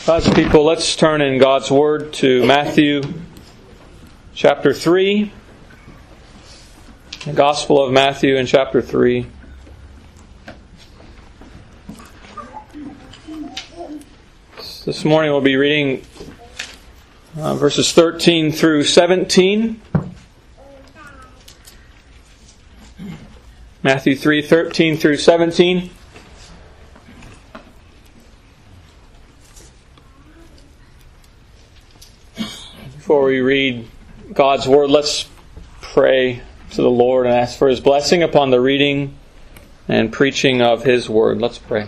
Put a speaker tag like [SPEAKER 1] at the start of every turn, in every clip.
[SPEAKER 1] God's people, let's turn in God's Word to Matthew chapter 3. The Gospel of Matthew in chapter 3. This morning we'll be reading verses 13 through 17. Matthew 3, 13 through 17. Before we read God's Word, let's pray to the Lord and ask for His blessing upon the reading and preaching of His Word. Let's pray.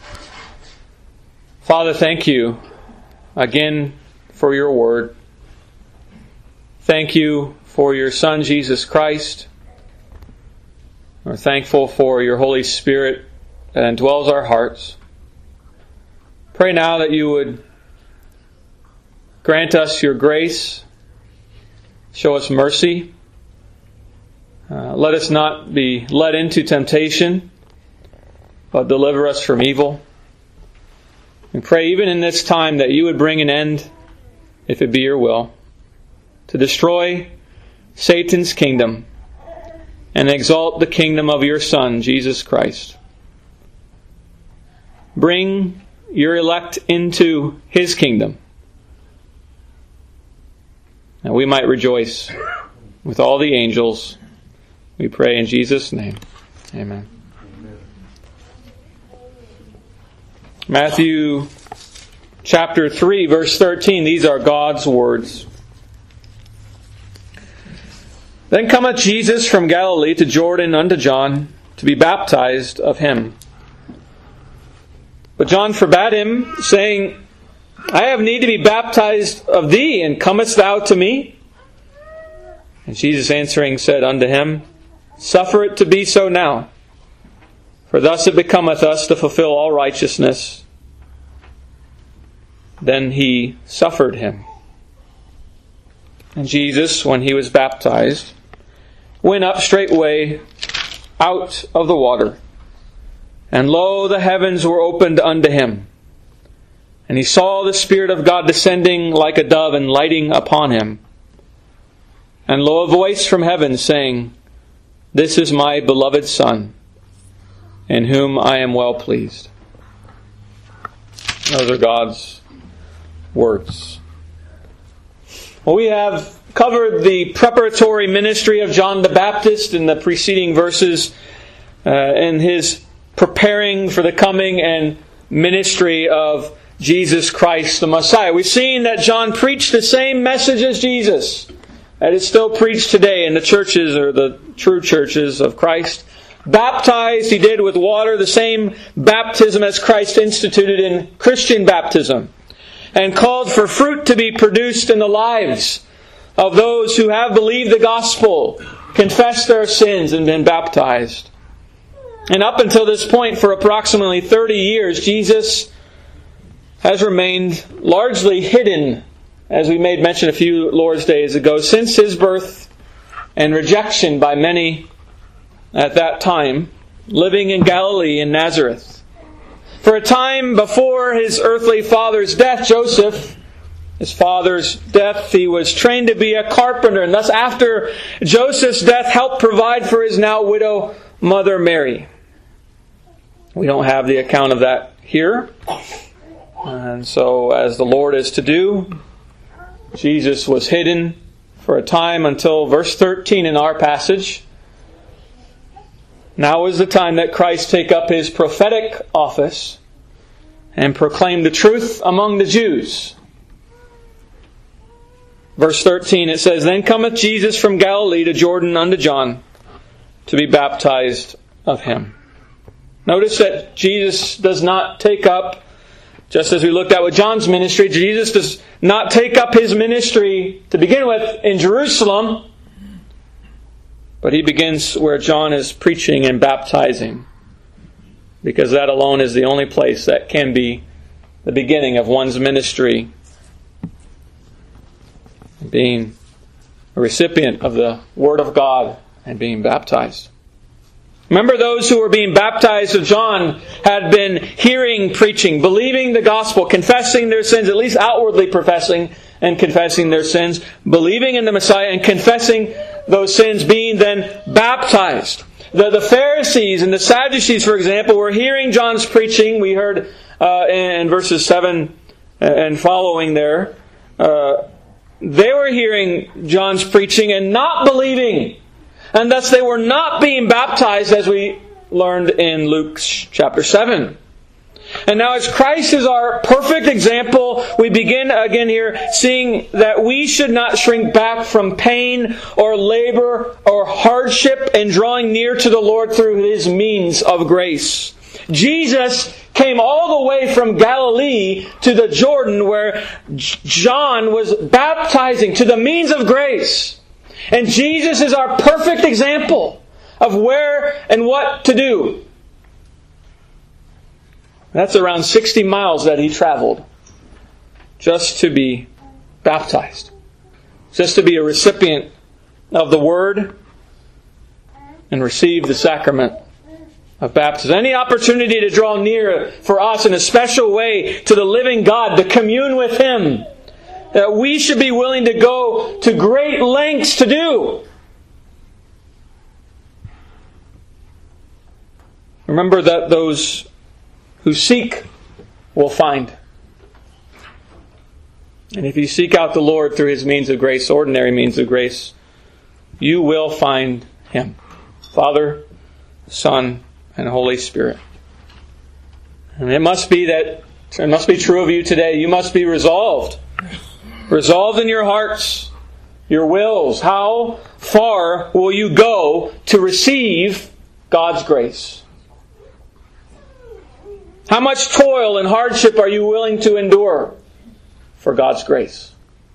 [SPEAKER 1] Father, thank you again for your Word. Thank you for your Son, Jesus Christ. We're thankful for your Holy Spirit that indwells our hearts. Pray now that you would grant us your grace, show us mercy. Let us not be led into temptation, but deliver us from evil. And pray even in this time that you would bring an end, if it be your will, to destroy Satan's kingdom and exalt the kingdom of your Son, Jesus Christ. Bring your elect into His kingdom, that we might rejoice with all the angels. We pray in Jesus' name. Amen. Matthew chapter 3, verse 13. These are God's words. Then cometh Jesus from Galilee to Jordan unto John to be baptized of him. But John forbade him, saying, I have need to be baptized of thee, and comest thou to me? And Jesus answering said unto him, Suffer it to be so now, for thus it becometh us to fulfill all righteousness. Then he suffered him. And Jesus, when he was baptized, went up straightway out of the water. And lo, the heavens were opened unto him. And he saw the Spirit of God descending like a dove and lighting upon him. And lo, a voice from heaven saying, This is my beloved Son, in whom I am well pleased. Those are God's words. Well, we have covered the preparatory ministry of John the Baptist in the preceding verses in his preparing for the coming and ministry of Jesus Christ the Messiah. We've seen that John preached the same message as Jesus that is still preached today in the churches, or the true churches of Christ. Baptized, he did with water, the same baptism as Christ instituted in Christian baptism, and called for fruit to be produced in the lives of those who have believed the gospel, confessed their sins, and been baptized. And up until this point, for approximately 30 years, Jesus has remained largely hidden, as we made mention a few Lord's Days ago, since His birth and rejection by many at that time, living in Galilee in Nazareth. For a time before His earthly father's death, Joseph, his father's death, he was trained to be a carpenter, and thus after Joseph's death helped provide for his now widow mother Mary. We don't have the account of that here. And so, as the Lord is to do, Jesus was hidden for a time until verse 13 in our passage. Now is the time that Christ take up His prophetic office and proclaim the truth among the Jews. Verse 13, it says, Then cometh Jesus from Galilee to Jordan unto John to be baptized of him. Notice that Jesus does not take up, just as we looked at with John's ministry, Jesus does not take up His ministry to begin with in Jerusalem, but He begins where John is preaching and baptizing, because that alone is the only place that can be the beginning of one's ministry, being a recipient of the Word of God and being baptized. Remember, those who were being baptized of John had been hearing preaching, believing the gospel, confessing their sins, at least outwardly professing and confessing their sins, believing in the Messiah and confessing those sins, being then baptized. The Pharisees and the Sadducees, for example, were hearing John's preaching. We heard in verses 7 and following there. They were hearing John's preaching and not believing. And thus they were not being baptized, as we learned in Luke chapter 7. And now, as Christ is our perfect example, we begin again here seeing that we should not shrink back from pain or labor or hardship in drawing near to the Lord through His means of grace. Jesus came all the way from Galilee to the Jordan where John was baptizing to the means of grace. And Jesus is our perfect example of where and what to do. That's around 60 miles that He traveled just to be baptized. Just to be a recipient of the Word and receive the sacrament of baptism. Any opportunity to draw near for us in a special way to the living God, to commune with Him, that we should be willing to go to great lengths to do. Remember that those who seek will find. And if you seek out the Lord through His means of grace, ordinary means of grace, you will find Him. Father, Son, and Holy Spirit. And it must be true of you today. You must be resolved. Resolved in your hearts, your wills. How far will you go to receive God's grace? How much toil and hardship are you willing to endure for God's grace?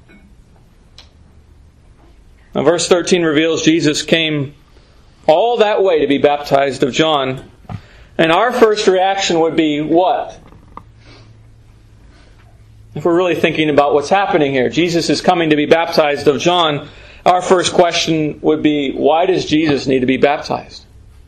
[SPEAKER 1] Now, verse 13 reveals Jesus came all that way to be baptized of John. And our first reaction would be what? If we're really thinking about what's happening here, Jesus is coming to be baptized of John. Our first question would be, why does Jesus need to be baptized?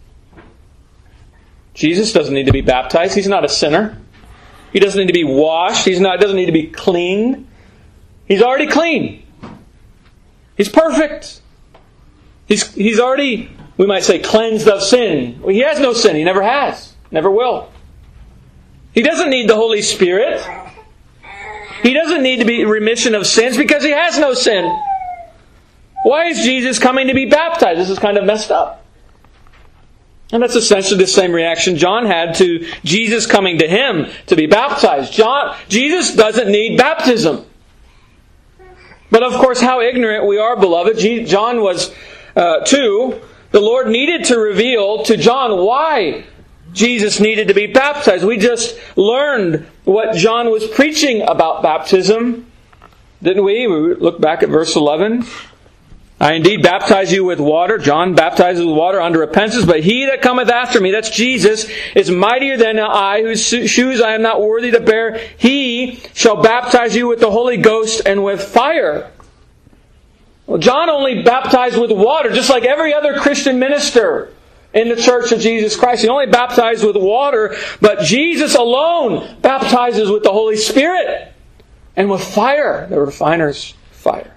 [SPEAKER 1] Jesus doesn't need to be baptized. He's not a sinner. He doesn't need to be washed. Doesn't need to be cleaned. He's already clean. He's perfect. He's already, we might say, cleansed of sin. Well, He has no sin. He never has. Never will. He doesn't need the Holy Spirit. He doesn't need to be remission of sins because He has no sin. Why is Jesus coming to be baptized? This is kind of messed up. And that's essentially the same reaction John had to Jesus coming to him to be baptized. Jesus doesn't need baptism. But of course, how ignorant we are, beloved. John was too. The Lord needed to reveal to John why Jesus needed to be baptized. We just learned what John was preaching about baptism, didn't we? We look back at verse 11. I indeed baptize you with water. John baptizes with water unto repentance. But He that cometh after me, that's Jesus, is mightier than I, whose shoes I am not worthy to bear. He shall baptize you with the Holy Ghost and with fire. Well, John only baptized with water, just like every other Christian minister in the Church of Jesus Christ. He only baptized with water, but Jesus alone baptizes with the Holy Spirit and with fire, the refiner's fire.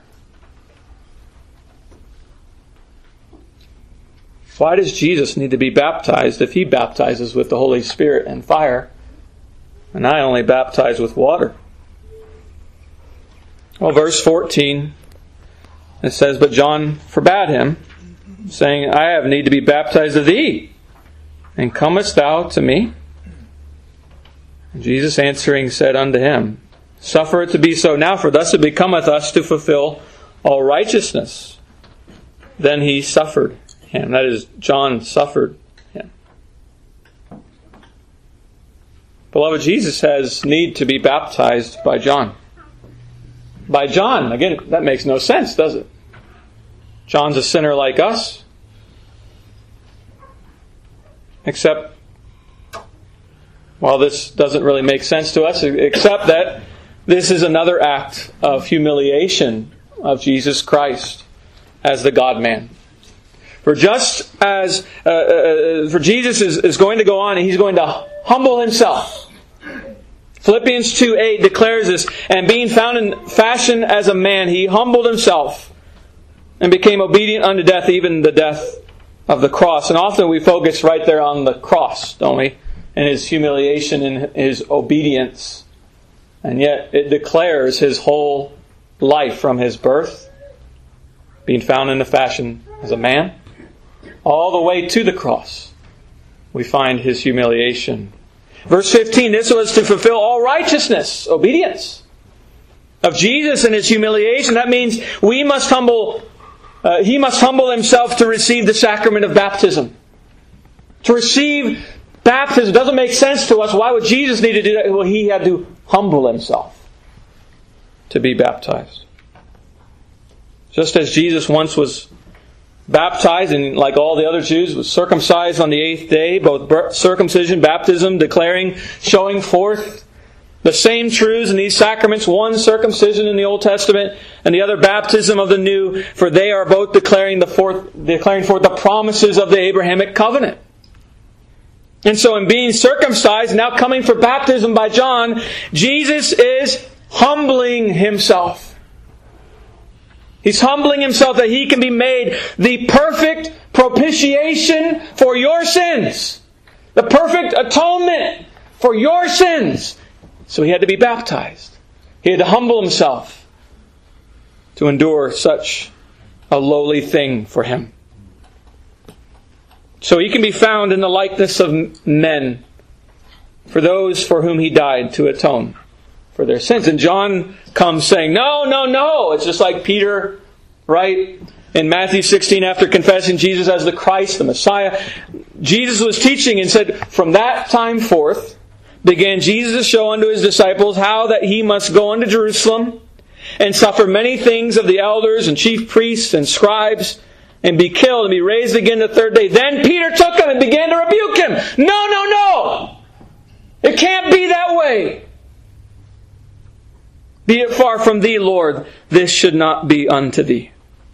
[SPEAKER 1] Why does Jesus need to be baptized if He baptizes with the Holy Spirit and fire, and I only baptize with water? Well, verse 14, it says, but John forbade him, saying, I have need to be baptized of thee, and comest thou to me? And Jesus answering said unto him, suffer it to be so now, for thus it becometh us to fulfill all righteousness. Then he suffered him. That is, John suffered him. Beloved, Jesus has need to be baptized by John. By John. Again, that makes no sense, does it? John's a sinner like us. Except, well, this doesn't really make sense to us, except that this is another act of humiliation of Jesus Christ as the God-man. For just as for Jesus is going to go on, and He's going to humble Himself. Philippians 2:8 declares this, and being found in fashion as a man, He humbled Himself and became obedient unto death, even the death of the cross. And often we focus right there on the cross, don't we? And His humiliation and His obedience. And yet it declares His whole life from His birth, being found in the fashion as a man, all the way to the cross. We find His humiliation. Verse 15, this was to fulfill all righteousness, obedience of Jesus and His humiliation. That means He must humble Himself to receive the sacrament of baptism. To receive baptism doesn't make sense to us. Why would Jesus need to do that? Well, He had to humble Himself to be baptized. Just as Jesus once was baptized, and like all the other Jews, was circumcised on the 8th day, both circumcision, baptism, declaring, showing forth the same truths in these sacraments, one circumcision in the Old Testament and the other baptism of the New, for they are both declaring forth the promises of the Abrahamic covenant. And so in being circumcised, now coming for baptism by John, Jesus is humbling Himself. He's humbling Himself that He can be made the perfect propitiation for your sins. The perfect atonement for your sins. So He had to be baptized. He had to humble Himself to endure such a lowly thing for Him. So He can be found in the likeness of men, for those for whom He died to atone for their sins. And John comes saying, no. It's just like Peter, right? In Matthew 16, after confessing Jesus as the Christ, the Messiah, Jesus was teaching and said, from that time forth began Jesus to show unto His disciples how that He must go unto Jerusalem and suffer many things of the elders and chief priests and scribes, and be killed and be raised again the third day. Then Peter took Him and began to rebuke Him. No! It can't be that way. Be it far from Thee, Lord, this should not be unto Thee.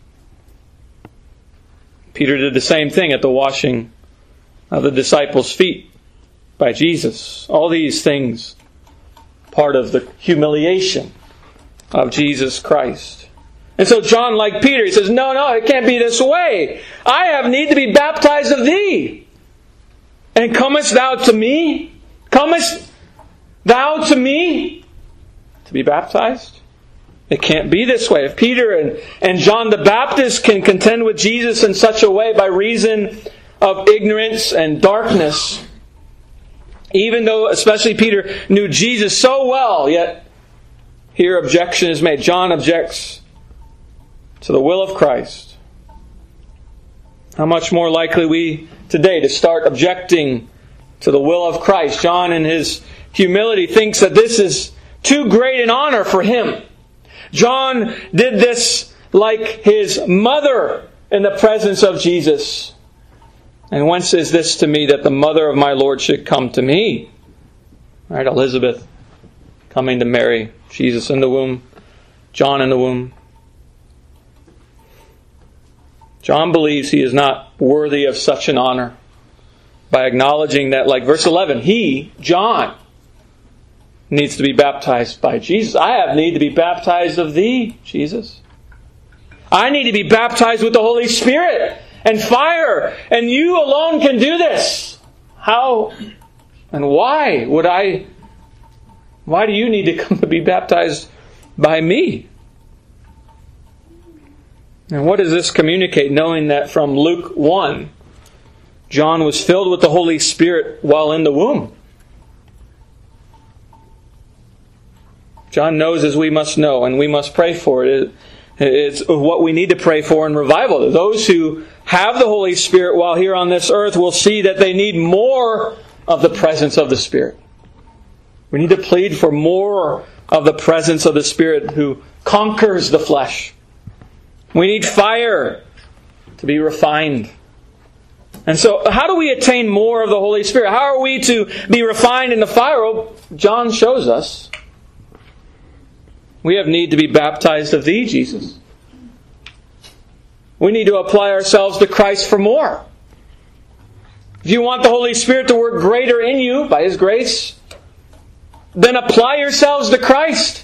[SPEAKER 1] Peter did the same thing at the washing of the disciples' feet by Jesus. All these things, part of the humiliation of Jesus Christ. And so John, like Peter, he says, no, it can't be this way. I have need to be baptized of Thee. And comest Thou to me? Comest Thou to me to be baptized? It can't be this way. If Peter and John the Baptist can contend with Jesus in such a way by reason of ignorance and darkness, even though especially Peter knew Jesus so well, yet here objection is made. John objects to the will of Christ. How much more likely we today to start objecting to the will of Christ? John in his humility thinks that this is too great an honor for him. John did this like his mother in the presence of Jesus. And whence is this to me that the mother of my Lord should come to me? All right, Elizabeth coming to Mary, Jesus in the womb, John in the womb. John believes he is not worthy of such an honor by acknowledging that, like verse 11, he, John, needs to be baptized by Jesus. I have need to be baptized of Thee, Jesus. I need to be baptized with the Holy Spirit and fire, and You alone can do this. How and why do You need to come to be baptized by me? And what does this communicate, knowing that from Luke 1, John was filled with the Holy Spirit while in the womb? John knows as we must know, and we must pray for it. It's what we need to pray for in revival. Those who have the Holy Spirit while here on this earth will see that they need more of the presence of the Spirit. We need to plead for more of the presence of the Spirit who conquers the flesh. We need fire to be refined. And so, how do we attain more of the Holy Spirit? How are we to be refined in the fire? Well, John shows us. We have need to be baptized of Thee, Jesus. We need to apply ourselves to Christ for more. If you want the Holy Spirit to work greater in you by His grace, then apply yourselves to Christ.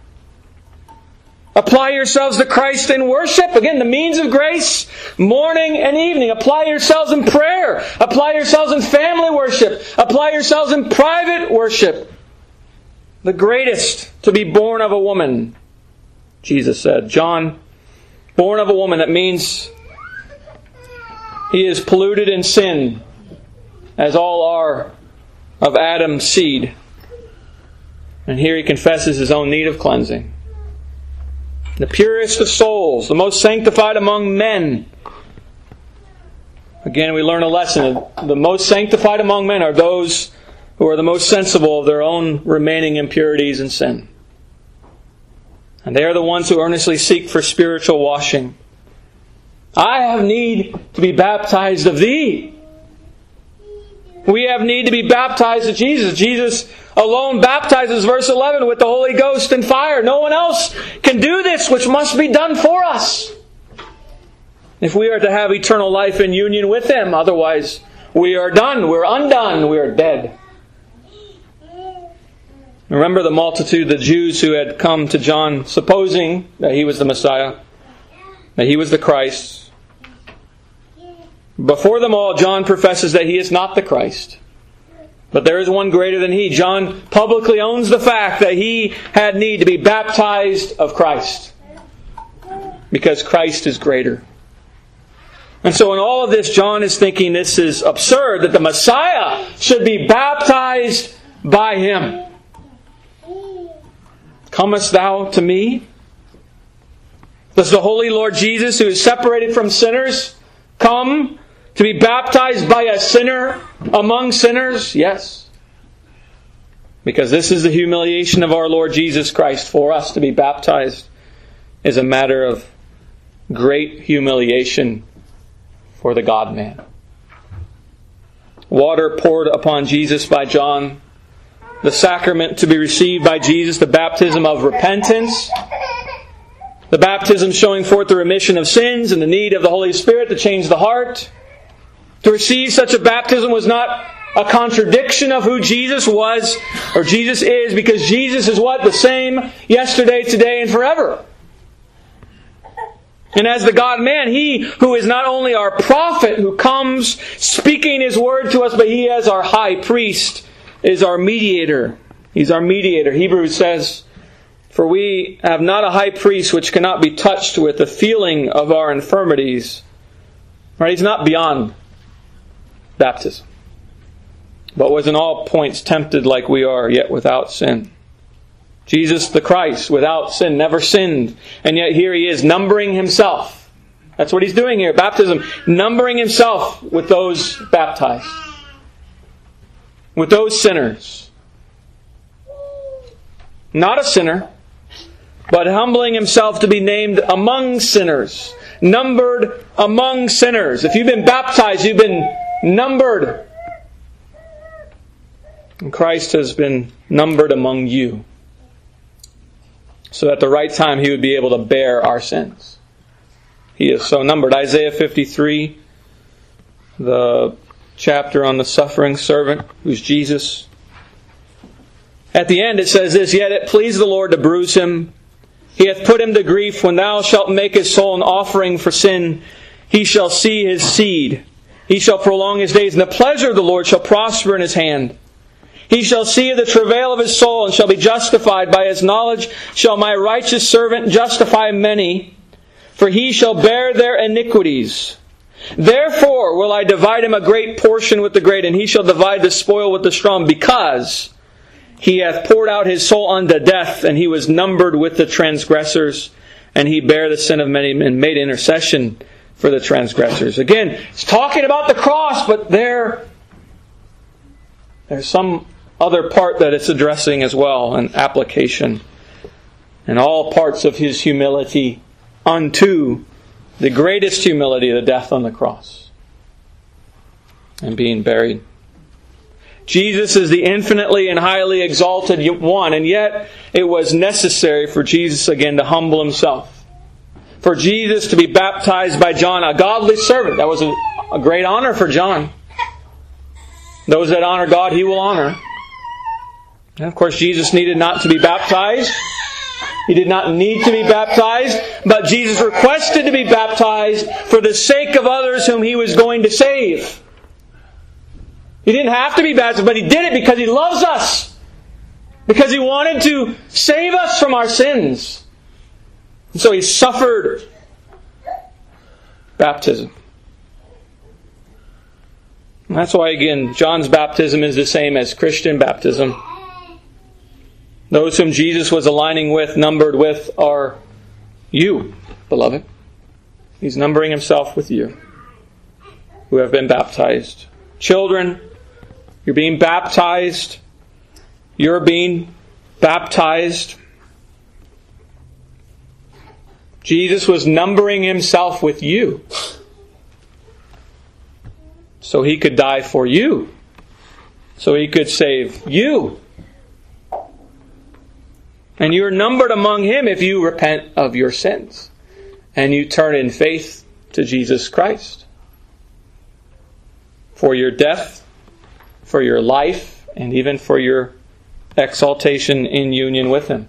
[SPEAKER 1] Apply yourselves to Christ in worship. Again, the means of grace, morning and evening. Apply yourselves in prayer. Apply yourselves in family worship. Apply yourselves in private worship. The greatest to be born of a woman, Jesus said. John, born of a woman, that means he is polluted in sin, as all are of Adam's seed. And here he confesses his own need of cleansing. The purest of souls, the most sanctified among men. Again, we learn a lesson. The most sanctified among men are those who are the most sensible of their own remaining impurities and sin. And they are the ones who earnestly seek for spiritual washing. I have need to be baptized of thee. We have need to be baptized of Jesus. Jesus alone baptizes, verse 11, with the Holy Ghost and fire. No one else can do this, which must be done for us, if we are to have eternal life in union with Him. Otherwise, we are done. We're undone. We are dead. Remember the multitude, the Jews who had come to John, supposing that he was the Messiah, that he was the Christ. Before them all, John professes that he is not the Christ, but there is one greater than he. John publicly owns the fact that he had need to be baptized of Christ, because Christ is greater. And so in all of this, John is thinking this is absurd, that the Messiah should be baptized by him. Comest thou to me? Does the Holy Lord Jesus, who is separated from sinners, come to be baptized by a sinner among sinners? Yes. Because this is the humiliation of our Lord Jesus Christ. For us to be baptized is a matter of great humiliation for the God-man. Water poured upon Jesus by John. The sacrament to be received by Jesus, the baptism of repentance. The baptism showing forth the remission of sins and the need of the Holy Spirit to change the heart. To receive such a baptism was not a contradiction of who Jesus was or Jesus is, because Jesus is what? The same yesterday, today, and forever. And as the God-man, He who is not only our prophet who comes speaking His word to us, but He as our high priest is our mediator. He's our mediator. Hebrews says, "For we have not a high priest which cannot be touched with the feeling of our infirmities." Right? He's not beyond baptism, but was in all points tempted like we are, yet without sin. Jesus the Christ, without sin, never sinned. And yet here He is, numbering Himself. That's what He's doing here, baptism. Numbering Himself with those baptized. With those sinners. Not a sinner, but humbling Himself to be named among sinners. Numbered among sinners. If you've been baptized, you've been numbered. And Christ has been numbered among you, so that at the right time He would be able to bear our sins. He is so numbered. Isaiah 53, the chapter on the suffering servant, who's Jesus. At the end it says this, "Yet it pleased the Lord to bruise Him. He hath put Him to grief. When thou shalt make His soul an offering for sin, He shall see His seed. He shall prolong His days, and the pleasure of the Lord shall prosper in His hand. He shall see the travail of His soul, and shall be justified. By His knowledge shall my righteous servant justify many, for he shall bear their iniquities. Therefore will I divide him a great portion with the great, and he shall divide the spoil with the strong, because he hath poured out his soul unto death, and he was numbered with the transgressors, and he bare the sin of many, and made intercession for the transgressors." Again, it's talking about the cross, but there's some other part that it's addressing as well, an application. And all parts of His humility unto the greatest humility, the death on the cross and being buried. Jesus is the infinitely and highly exalted one, and yet it was necessary for Jesus again to humble Himself. for Jesus to be baptized by John, a godly servant. That was a great honor for John. Those that honor God, He will honor. And of course, Jesus needed not to be baptized. He did not need to be baptized, but Jesus requested to be baptized for the sake of others whom He was going to save. He didn't have to be baptized, but He did it because He loves us. Because He wanted to save us from our sins. And so He suffered baptism. And that's why, again, John's baptism is the same as Christian baptism. Those whom Jesus was aligning with, numbered with, are you, beloved. He's numbering Himself with you, who have been baptized. Children, you're being baptized. You're being baptized. Jesus was numbering Himself with you, so He could die for you, so He could save you. And you're numbered among Him if you repent of your sins and you turn in faith to Jesus Christ for your death, for your life, and even for your exaltation in union with Him.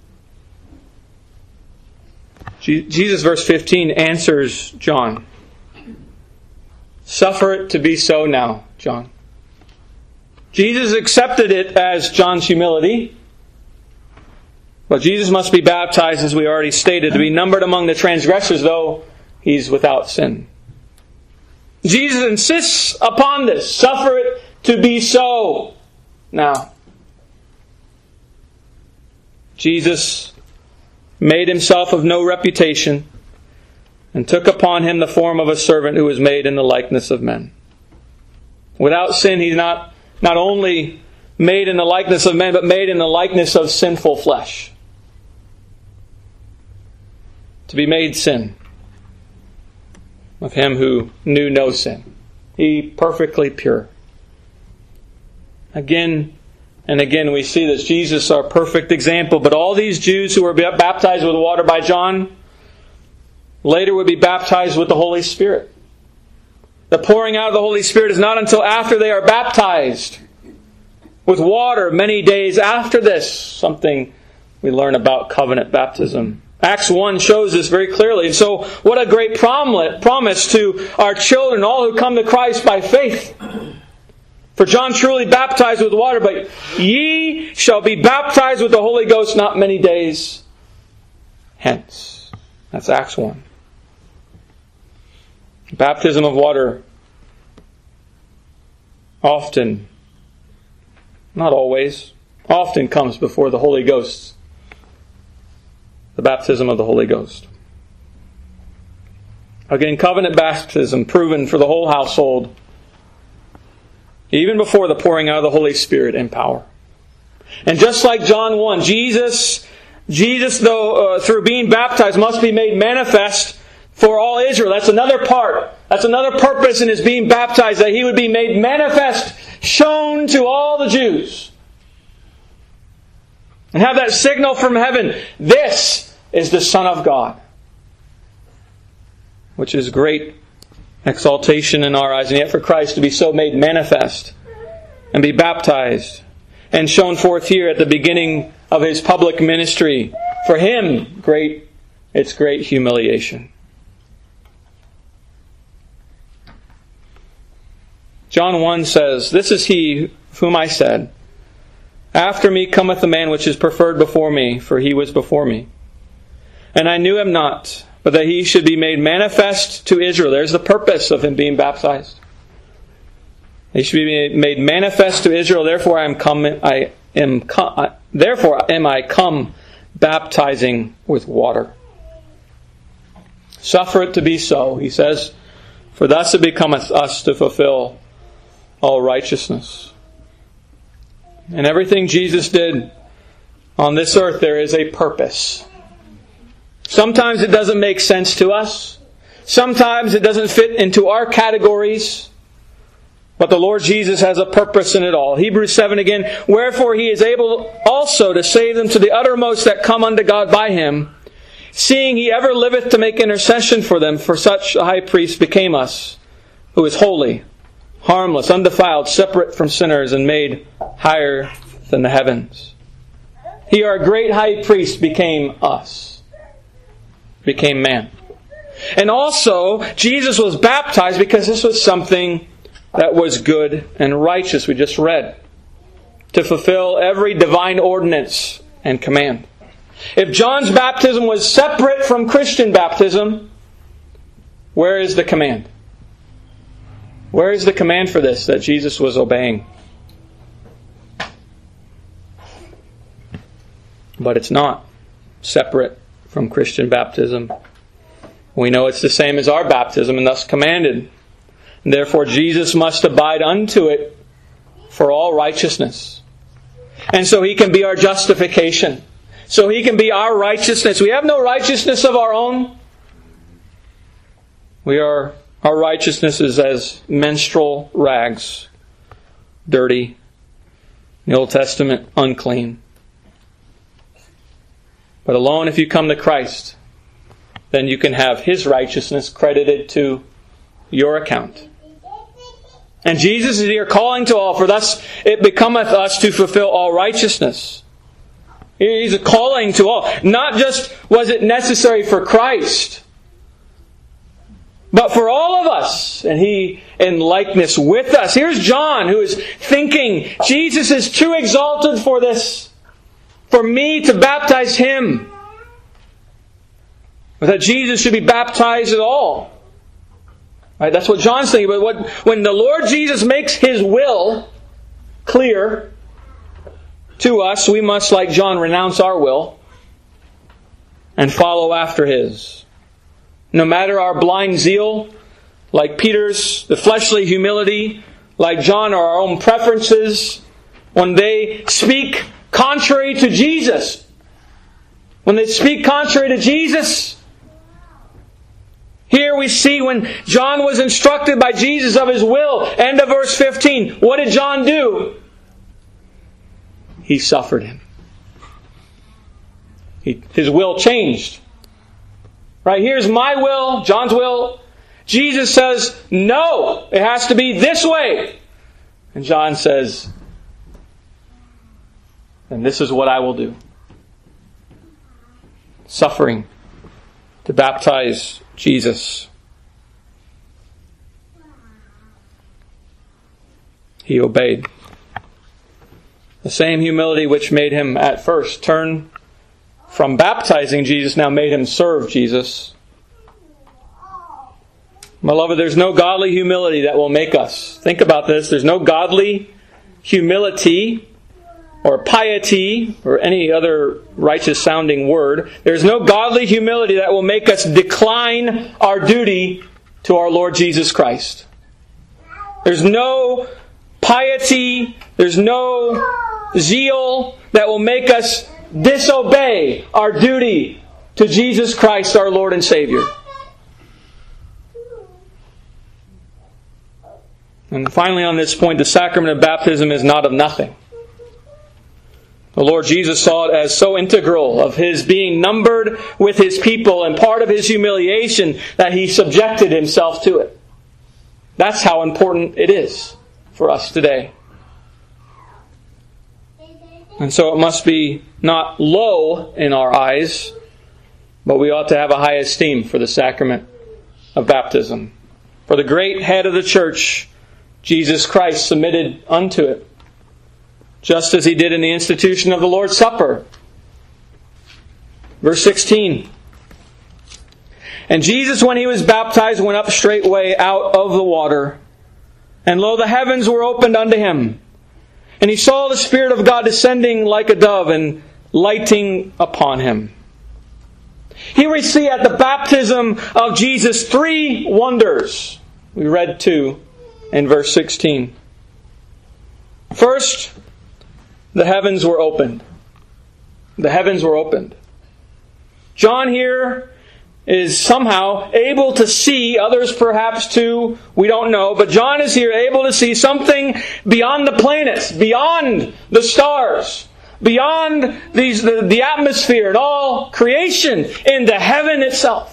[SPEAKER 1] Jesus, verse 15, answers John. Suffer it to be so now, John. Jesus accepted it as John's humility. But Jesus must be baptized, as we already stated, to be numbered among the transgressors, though He's without sin. Jesus insists upon this. Suffer it to be so now. Jesus made Himself of no reputation and took upon Him the form of a servant who was made in the likeness of men. Without sin, He's not only made in the likeness of men, but made in the likeness of sinful flesh. To be made sin of Him who knew no sin. He perfectly pure. Again and again we see this. Jesus, our perfect example. But all these Jews who were baptized with water by John later would be baptized with the Holy Spirit. The pouring out of the Holy Spirit is not until after they are baptized with water many days after this. Something we learn about covenant baptism. Acts 1 shows this very clearly. And so, what a great promise to our children, all who come to Christ by faith. For John truly baptized with water, but ye shall be baptized with the Holy Ghost not many days hence. That's Acts 1. Baptism of water often, not always, often comes before the Holy Ghost. The baptism of the Holy Ghost. Again, covenant baptism proven for the whole household, even before the pouring out of the Holy Spirit in power. And just like John 1, Jesus, though through being baptized, must be made manifest for all Israel. That's another part. That's another purpose in His being baptized, that He would be made manifest, shown to all the Jews. And have that signal from heaven. This is the Son of God. Which is great exaltation in our eyes. And yet for Christ to be so made manifest and be baptized and shown forth here at the beginning of His public ministry. For Him, it's great humiliation. John 1 says, "This is He whom I said, After me cometh a man which is preferred before me, for He was before me. And I knew Him not, but that He should be made manifest to Israel." There's the purpose of Him being baptized. He should be made manifest to Israel. Therefore am I come baptizing with water. Suffer it to be so, He says, for thus it becometh us to fulfill all righteousness. And everything Jesus did on this earth, there is a purpose. Sometimes it doesn't make sense to us. Sometimes it doesn't fit into our categories. But the Lord Jesus has a purpose in it all. Hebrews 7 again, "Wherefore He is able also to save them to the uttermost that come unto God by Him, seeing He ever liveth to make intercession for them, for such a high priest became us, who is holy, harmless, undefiled, separate from sinners, and made higher than the heavens. He, our great high priest, became us, became man. And also, Jesus was baptized because this was something that was good and righteous, we just read, to fulfill every divine ordinance and command. If John's baptism was separate from Christian baptism, where is the command? Where is the command for this that Jesus was obeying? But it's not separate from Christian baptism. We know it's the same as our baptism and thus commanded. And therefore Jesus must abide unto it for all righteousness. And so He can be our justification. So He can be our righteousness. We have no righteousness of our own. Our righteousness is as menstrual rags, dirty. In the Old Testament, unclean. But alone if you come to Christ, then you can have His righteousness credited to your account. And Jesus is here calling to all, for thus it becometh us to fulfill all righteousness. He's calling to all. Not just was it necessary for Christ, but for all of us. And He in likeness with us. Here's John who is thinking, Jesus is too exalted for this, for me to baptize Him. Or that Jesus should be baptized at all. Right? That's what John's thinking. But when the Lord Jesus makes His will clear to us, we must, like John, renounce our will and follow after His. No matter our blind zeal, like Peter's, the fleshly humility, like John, or our own preferences, when they speak contrary to Jesus. When they speak contrary to Jesus, here we see when John was instructed by Jesus of His will, end of verse 15, what did John do? He suffered Him. His will changed. Right, here's my will, John's will. Jesus says, no, it has to be this way. And John says, and this is what I will do. Suffering to baptize Jesus. He obeyed. The same humility which made Him at first turn from baptizing Jesus now made Him serve Jesus. My beloved, there's no godly humility that will make us. Think about this. There's no godly humility or piety or any other righteous sounding word. There's no godly humility that will make us decline our duty to our Lord Jesus Christ. There's no piety, there's no zeal that will make us disobey our duty to Jesus Christ, our Lord and Savior. And finally on this point, the sacrament of baptism is not of nothing. The Lord Jesus saw it as so integral of His being numbered with His people and part of His humiliation that He subjected Himself to it. That's how important it is for us today. And so it must be not low in our eyes, but we ought to have a high esteem for the sacrament of baptism. For the great head of the church, Jesus Christ, submitted unto it, just as He did in the institution of the Lord's Supper. Verse 16. And Jesus, when He was baptized, went up straightway out of the water. And lo, the heavens were opened unto Him. And He saw the Spirit of God descending like a dove and lighting upon Him. Here we see at the baptism of Jesus 3 wonders. We read 2 in verse 16. First, the heavens were opened. The heavens were opened. John here is somehow able to see, others perhaps too, we don't know, but John is here able to see something beyond the planets, beyond the stars, beyond the atmosphere and all creation into heaven itself.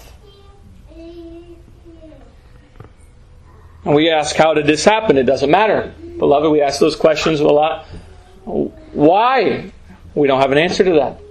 [SPEAKER 1] And we ask, how did this happen? It doesn't matter. Beloved, we ask those questions a lot. Why? We don't have an answer to that.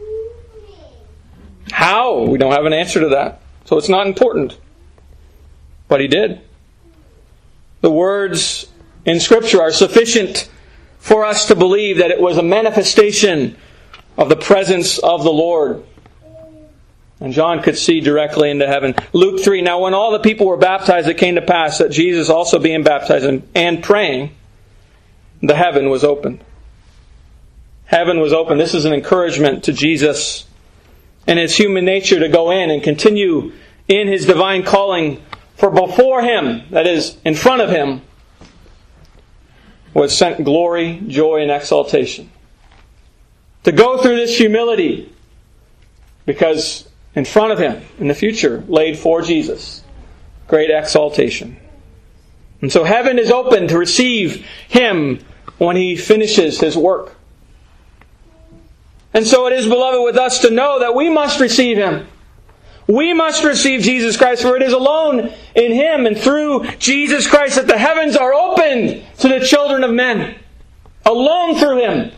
[SPEAKER 1] How? We don't have an answer to that. So it's not important. But He did. The words in Scripture are sufficient for us to believe that it was a manifestation of the presence of the Lord. And John could see directly into heaven. Luke 3, now when all the people were baptized, it came to pass that Jesus also being baptized and praying, the heaven was opened. Heaven was opened. This is an encouragement to Jesus and His human nature to go in and continue in His divine calling. For before Him, that is, in front of Him, was sent glory, joy, and exaltation. To go through this humility, because in front of Him, in the future, laid for Jesus, great exaltation. And so heaven is open to receive Him when He finishes His work. And so it is, beloved, with us to know that we must receive Him. We must receive Jesus Christ, for it is alone in Him and through Jesus Christ that the heavens are opened to the children of men. Alone through Him.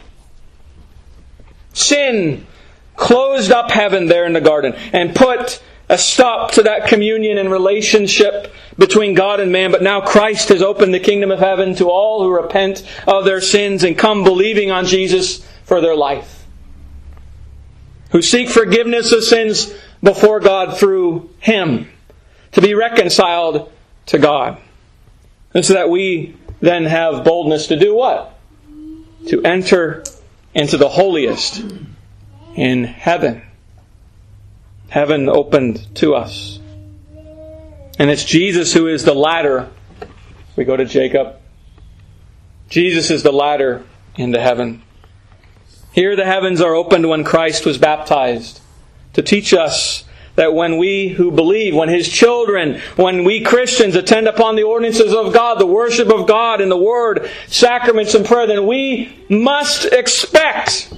[SPEAKER 1] Sin closed up heaven there in the garden and put a stop to that communion and relationship between God and man. But now Christ has opened the kingdom of heaven to all who repent of their sins and come believing on Jesus for their life. Who seek forgiveness of sins before God through Him, to be reconciled to God. And so that we then have boldness to do what? To enter into the holiest in heaven. Heaven opened to us. And it's Jesus who is the ladder. We go to Jacob. Jesus is the ladder into heaven. Here the heavens are opened when Christ was baptized, to teach us that when we who believe, when His children, when we Christians attend upon the ordinances of God, the worship of God in the Word, sacraments and prayer, then we must expect,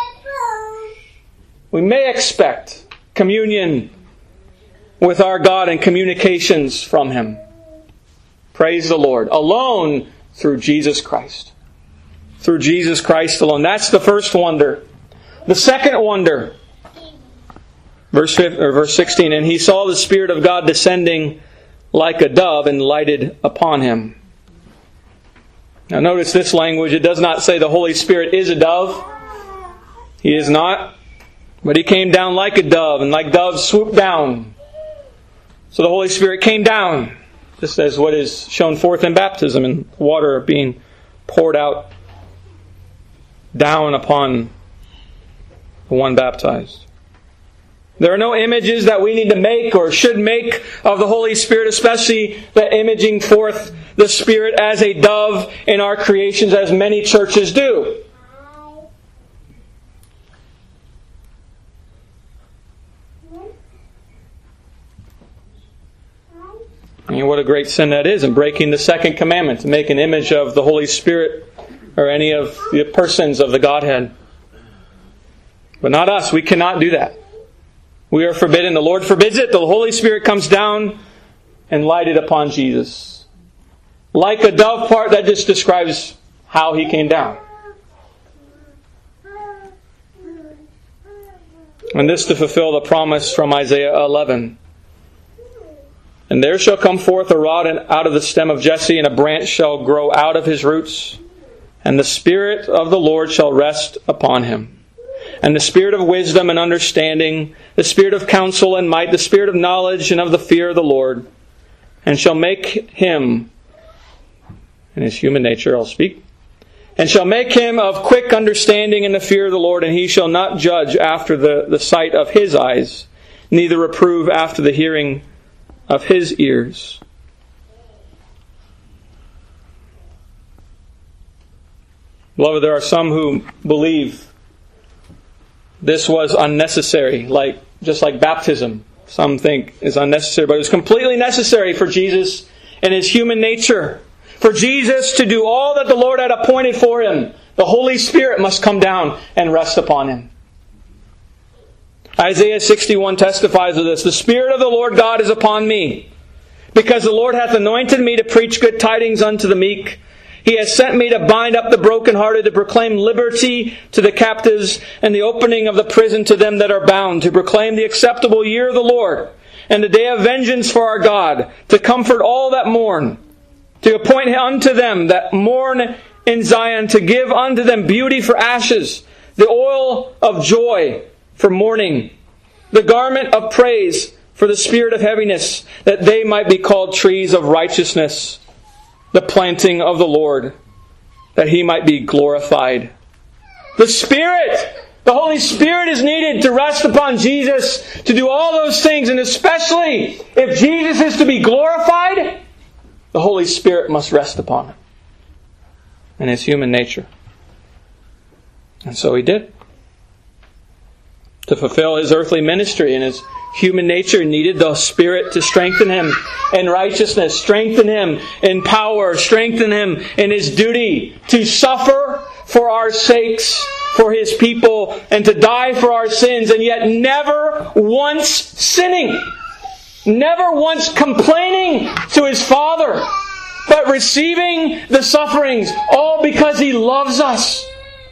[SPEAKER 1] we may expect communion with our God and communications from Him. Praise the Lord. Alone through Jesus Christ. Through Jesus Christ alone. That's the first wonder. The second wonder, verse 16, and He saw the Spirit of God descending like a dove and lighted upon Him. Now notice this language. It does not say the Holy Spirit is a dove. He is not. But He came down like a dove, and like doves swooped down. So the Holy Spirit came down, just as what is shown forth in baptism, and water being poured out down upon the one baptized. There are no images that we need to make or should make of the Holy Spirit, especially the imaging forth the Spirit as a dove in our creations, as many churches do. And what a great sin that is in breaking the second commandment, to make an image of the Holy Spirit or any of the persons of the Godhead. But not us. We cannot do that. We are forbidden. The Lord forbids it. The Holy Spirit comes down and lighted upon Jesus. Like a dove part, that just describes how He came down. And this to fulfill the promise from Isaiah 11. And there shall come forth a rod out of the stem of Jesse, and a branch shall grow out of his roots. And the Spirit of the Lord shall rest upon him. And the Spirit of wisdom and understanding, the Spirit of counsel and might, the Spirit of knowledge and of the fear of the Lord. And shall make him, in his human nature I'll speak, and shall make him of quick understanding in the fear of the Lord, and he shall not judge after the sight of his eyes, neither reprove after the hearing of his ears. Beloved, there are some who believe this was unnecessary, just like baptism. Some think is unnecessary, but it was completely necessary for Jesus and his human nature. For Jesus to do all that the Lord had appointed for him The Holy Spirit must come down and rest upon him. Isaiah 61 testifies of this. The Spirit of the Lord God is upon me, because the Lord hath anointed me to preach good tidings unto the meek. He has sent me to bind up the brokenhearted, to proclaim liberty to the captives, and the opening of the prison to them that are bound, to proclaim the acceptable year of the Lord, and the day of vengeance for our God, to comfort all that mourn, to appoint unto them that mourn in Zion, to give unto them beauty for ashes, the oil of joy for mourning, the garment of praise for the spirit of heaviness, that they might be called trees of righteousness, the planting of the Lord, that He might be glorified. The Spirit, the Holy Spirit is needed to rest upon Jesus, to do all those things, and especially if Jesus is to be glorified, the Holy Spirit must rest upon Him in His human nature. And so He did. To fulfill His earthly ministry and His human nature needed the Spirit to strengthen Him in righteousness, strengthen Him in power, strengthen Him in His duty to suffer for our sakes, for His people, and to die for our sins, and yet never once sinning, never once complaining to His Father, but receiving the sufferings, all because He loves us.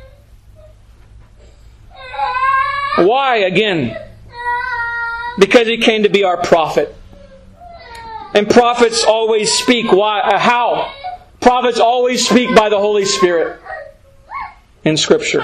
[SPEAKER 1] Why, again? Because He came to be our prophet. And prophets always speak. Why? How? Prophets always speak by the Holy Spirit in Scripture.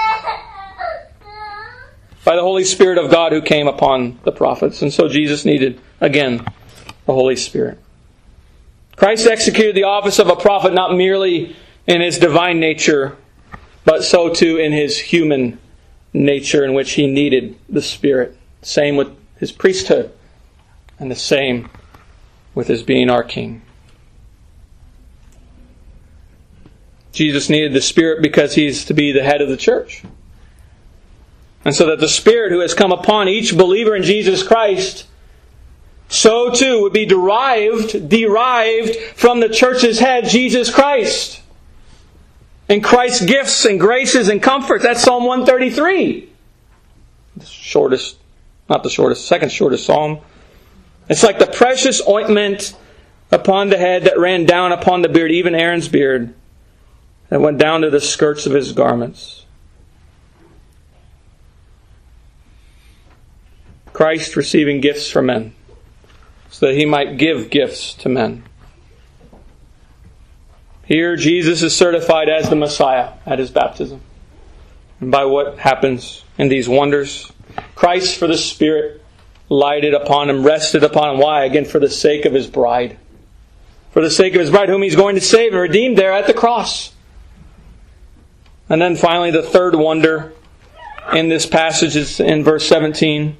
[SPEAKER 1] By the Holy Spirit of God who came upon the prophets. And so Jesus needed, again, the Holy Spirit. Christ executed the office of a prophet not merely in His divine nature, but so too in His human nature, in which He needed the Spirit. Same with His priesthood, and the same with His being our King. Jesus needed the Spirit because He's to be the head of the church. And so that the Spirit who has come upon each believer in Jesus Christ, so too would be derived from the church's head, Jesus Christ. And Christ's gifts and graces and comforts. That's Psalm 133. Second shortest psalm. It's like the precious ointment upon the head that ran down upon the beard, even Aaron's beard, that went down to the skirts of his garments. Christ receiving gifts from men, so that He might give gifts to men. Here, Jesus is certified as the Messiah at His baptism. And by what happens in these wonders, Christ, for the Spirit, lighted upon Him, rested upon Him. Why? Again, for the sake of His bride. For the sake of His bride, whom He's going to save and redeem there at the cross. And then finally, the third wonder in this passage is in verse 17.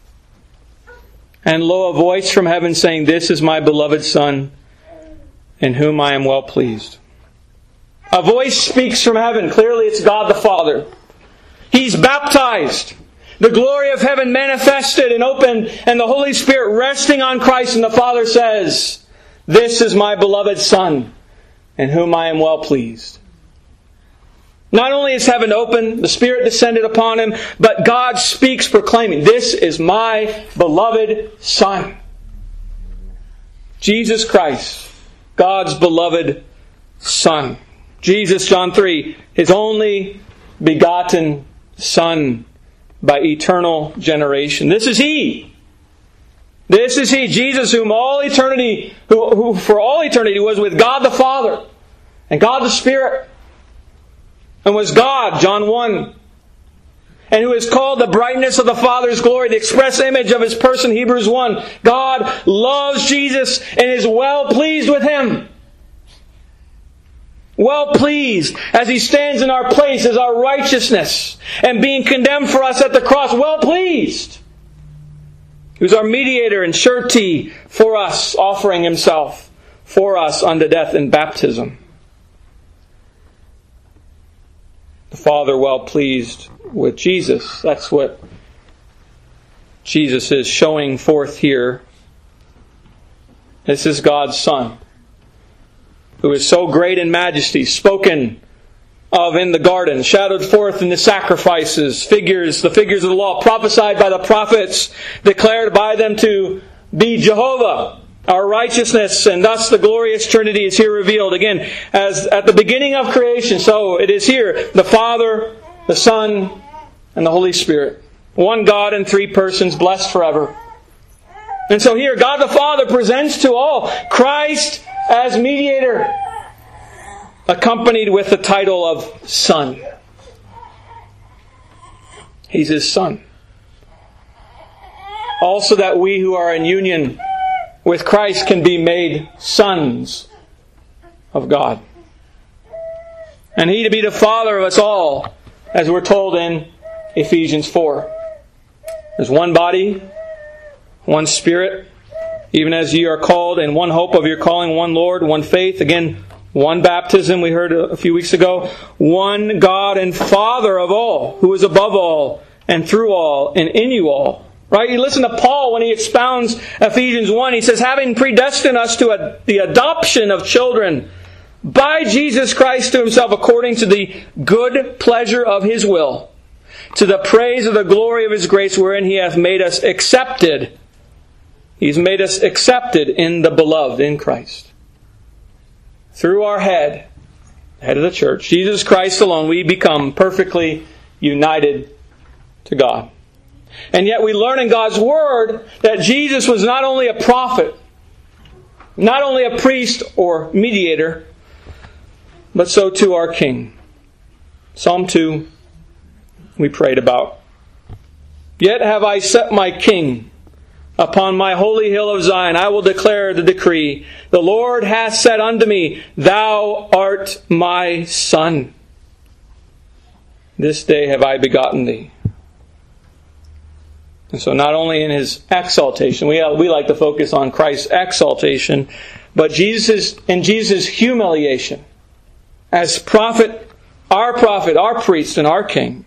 [SPEAKER 1] And lo, a voice from heaven saying, This is my beloved Son, in whom I am well pleased. A voice speaks from heaven. Clearly it's God the Father. He's baptized. The glory of heaven manifested and opened, and the Holy Spirit resting on Christ, and the Father says, This is my beloved Son, in whom I am well pleased. Not only is heaven open, the Spirit descended upon Him, but God speaks proclaiming, This is my beloved Son. Jesus Christ, God's beloved Son. Jesus, John 3, His only begotten Son by eternal generation. This is He. This is He, Jesus, who for all eternity was with God the Father and God the Spirit, and was God, John 1. And who is called the brightness of the Father's glory, the express image of His person, Hebrews 1. God loves Jesus and is well pleased with Him. Well pleased as He stands in our place as our righteousness and being condemned for us at the cross. Well pleased. Who's our mediator and surety for us, offering Himself for us unto death in baptism. The Father well pleased with Jesus. That's what Jesus is showing forth here. This is God's Son, who is so great in majesty, spoken of in the garden, shadowed forth in the sacrifices, the figures of the law, prophesied by the prophets, declared by them to be Jehovah, our righteousness, and thus the glorious Trinity is here revealed. Again, as at the beginning of creation, so it is here, the Father, the Son, and the Holy Spirit. One God in three persons, blessed forever. And so here, God the Father presents to all Christ as mediator, accompanied with the title of Son. He's His Son. Also that we who are in union with Christ can be made sons of God. And He to be the Father of us all, as we're told in Ephesians 4. There's one body, one Spirit, even as ye are called in one hope of your calling, one Lord, one faith. Again, one baptism, we heard a few weeks ago. One God and Father of all, who is above all, and through all, and in you all. Right? You listen to Paul when he expounds Ephesians 1. He says, having predestined us to the adoption of children by Jesus Christ to Himself, according to the good pleasure of His will, to the praise of the glory of His grace, wherein He hath made us accepted. He's made us accepted in the beloved, in Christ. Through our head, the head of the church, Jesus Christ alone, we become perfectly united to God. And yet we learn in God's Word that Jesus was not only a prophet, not only a priest or mediator, but so too our King. Psalm 2, we prayed about. Yet have I set my King upon my holy hill of Zion. I will declare the decree. The Lord hath said unto me, Thou art my Son. This day have I begotten thee. And so not only in His exaltation, we like to focus on Christ's exaltation, but in Jesus' humiliation as prophet, our priest, and our King.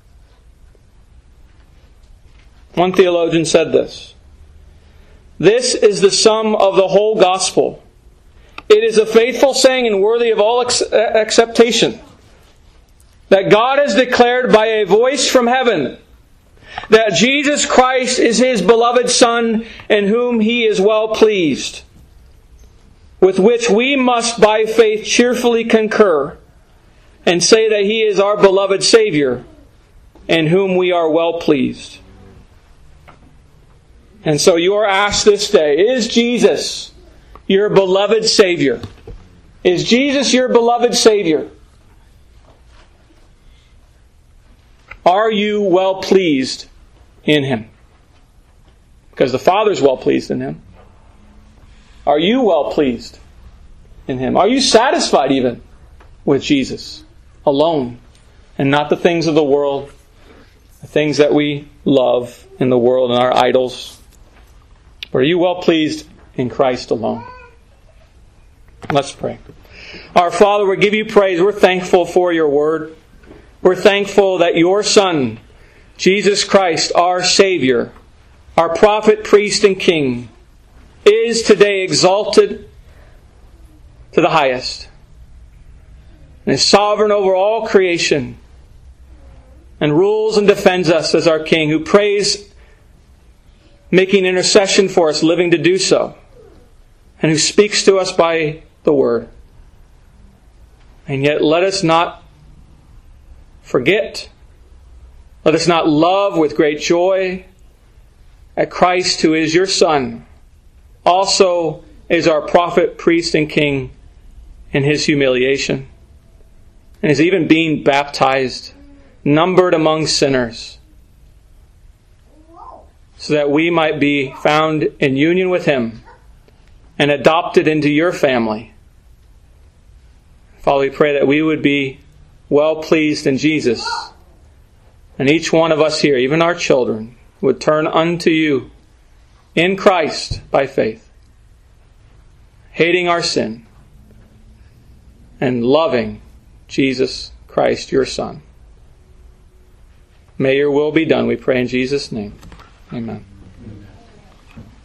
[SPEAKER 1] One theologian said this: this is the sum of the whole gospel. It is a faithful saying and worthy of all acceptation, that God has declared by a voice from heaven that Jesus Christ is His beloved Son, in whom He is well pleased, with which we must by faith cheerfully concur, and say that He is our beloved Savior, in whom we are well pleased. And so you are asked this day, is Jesus your beloved Savior? Is Jesus your beloved Savior? Are you well pleased in Him? Because the Father's well pleased in Him. Are you well pleased in Him? Are you satisfied even with Jesus alone, and not the things of the world, the things that we love in the world and our idols? Or are you well pleased in Christ alone? Let's pray. Our Father, we give You praise. We're thankful for Your Word. We're thankful that Your Son, Jesus Christ, our Savior, our prophet, priest, and King, is today exalted to the highest, and is sovereign over all creation, and rules and defends us as our King, who prays, making intercession for us, living to do so, and who speaks to us by the Word. And yet let us not forget, let us not love with great joy that Christ, who is Your Son, also is our prophet, priest, and King in His humiliation, and is even being baptized, numbered among sinners, so that we might be found in union with Him and adopted into Your family. Father, we pray that we would be well pleased in Jesus, and each one of us here, even our children, would turn unto You in Christ by faith, hating our sin and loving Jesus Christ, Your Son. May Your will be done, we pray in Jesus' name. Amen.